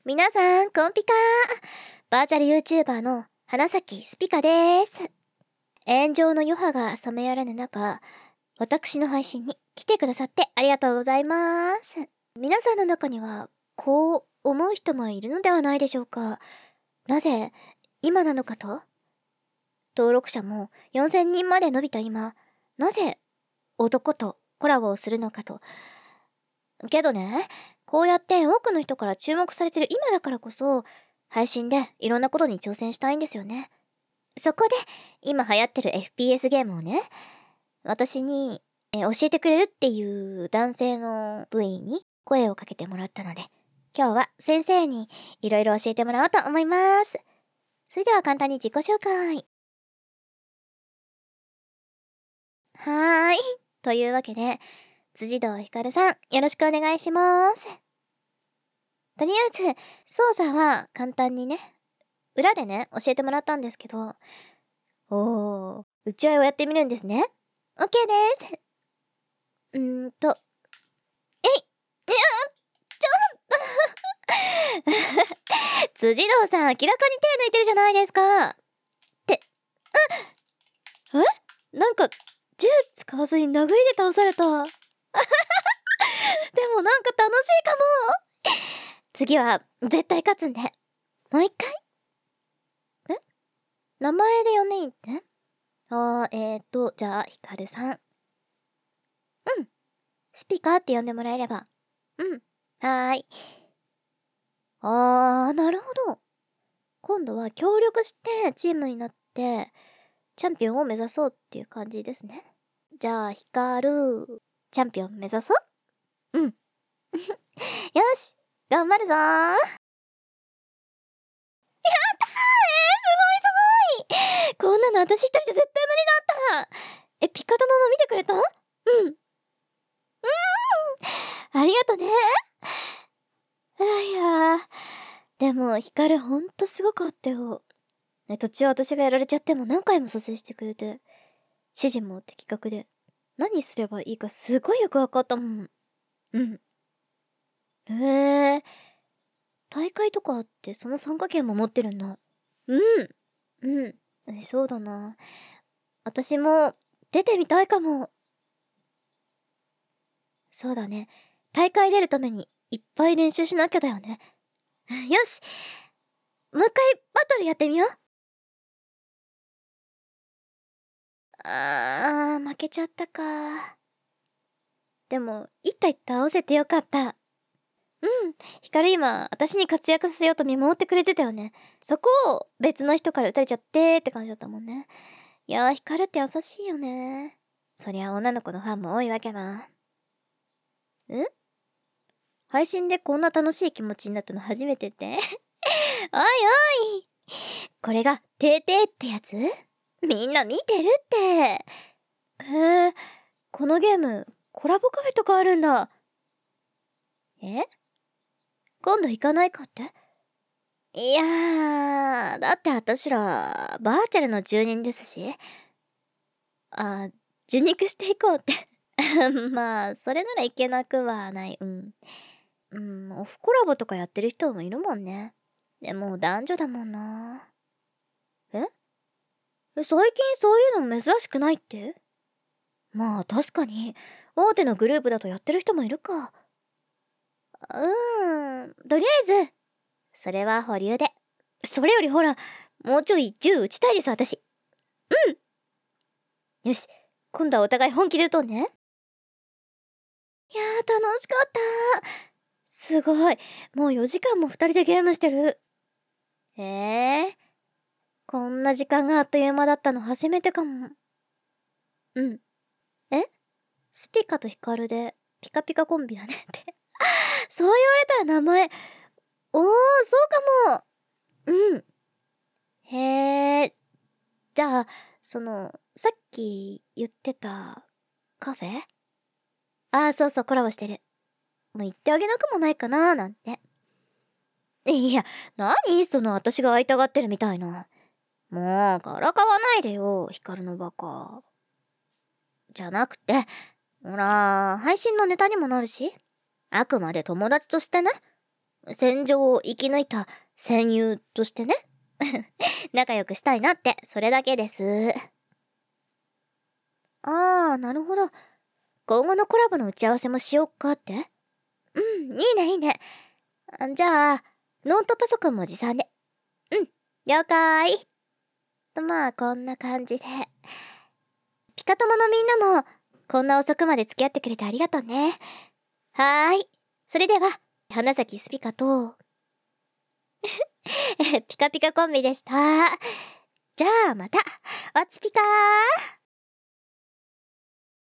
皆さん、コンピカー。バーチャル YouTuber の花咲スピカです。炎上の余波が冷めやらぬ中、私の配信に来てくださってありがとうございます。皆さんの中には、こう思う人もいるのではないでしょうか。なぜ、今なのかと？登録者も4000人まで伸びた今、なぜ、男とコラボをするのかと。けどね、こうやって多くの人から注目されてる今だからこそ、配信でいろんなことに挑戦したいんですよね。そこで、今流行ってる FPS ゲームをね、私に、教えてくれるっていう男性の部員に声をかけてもらったので、今日は先生にいろいろ教えてもらおうと思います。それでは簡単に自己紹介。はーい。というわけで、辻堂ひかるさん、よろしくお願いします。とりあえず、操作は簡単にね、裏でね、教えてもらったんですけど、打ち合いをやってみるんですね。OK です。えい、いや、辻堂さん、明らかに手抜いてるじゃないですか。なんか、銃使わずに殴りで倒された。でもなんか楽しいかも。次は、絶対勝つんで。もう一回？名前で呼んでいいって？じゃあ、ひかるさん。スピカって呼んでもらえれば。はーい。なるほど。今度は協力してチームになって、チャンピオンを目指そうっていう感じですね。じゃあ、ひかる、チャンピオン目指そう。よし、頑張るぞー。すごいすごい。こんなの私一人じゃ絶対無理だった。ピカ友も見てくれた？ありがとね。いやー、でも、ヒカルほんとすごかったよ。途中私がやられちゃっても何回も蘇生してくれて、指示も的確で、何すればいいかすごいよくわかったもん。へえ、大会とかあってその参加権も持ってるんだ。そうだな。私も出てみたいかも。そうだね。大会出るためにいっぱい練習しなきゃだよね。よし、もう一回バトルやってみよう。負けちゃったか。でも、一体倒せてよかった。ヒカル今、私に活躍させようと見守ってくれてたよね。そこを別の人から撃たれちゃってって感じだったもんね。いやー、ヒカルって優しいよね。そりゃ女の子のファンも多いわけな。配信でこんな楽しい気持ちになったの初めてっておいおい、これがてーてーってやつ？みんな見てるって。へえ、このゲームコラボカフェとかあるんだ。今度行かないかって？いやー、だって私らバーチャルの住人ですし。受肉していこうってまあそれならいけなくはない。オフコラボとかやってる人もいるもんね。でも男女だもんな。最近そういうの珍しくないって？まあ確かに大手のグループだとやってる人もいるか。とりあえずそれは保留で。それよりほら、もうちょい銃撃ちたいです私。よし、今度はお互い本気で撃とうね。いやー、楽しかった。すごい、もう4時間も2人でゲームしてる。こんな時間があっという間だったの初めてかも。スピカとヒカルでピカピカコンビだねってそう言われたら名前、そうかも。へえ。じゃあ、さっき言ってたカフェ？そうそう、コラボしてる。もう言ってあげなくもないかなーなんて。いや、私が会いたがってるみたいな。もう、からかわないでよ、ヒカルのバカ。じゃなくて、ほら、配信のネタにもなるし。あくまで友達としてね。 戦場を生き抜いた戦友としてね。仲良くしたいなって、それだけです。なるほど。今後のコラボの打ち合わせもしよっかって。うん、いいねいいね。じゃあ、ノートパソコンも持参で。うん、了解。まあ、こんな感じで。ピカ友のみんなも、こんな遅くまで付き合ってくれてありがとうね。はーい。それでは、花咲スピカと、ピカピカコンビでした。じゃあまた、おつぴかー。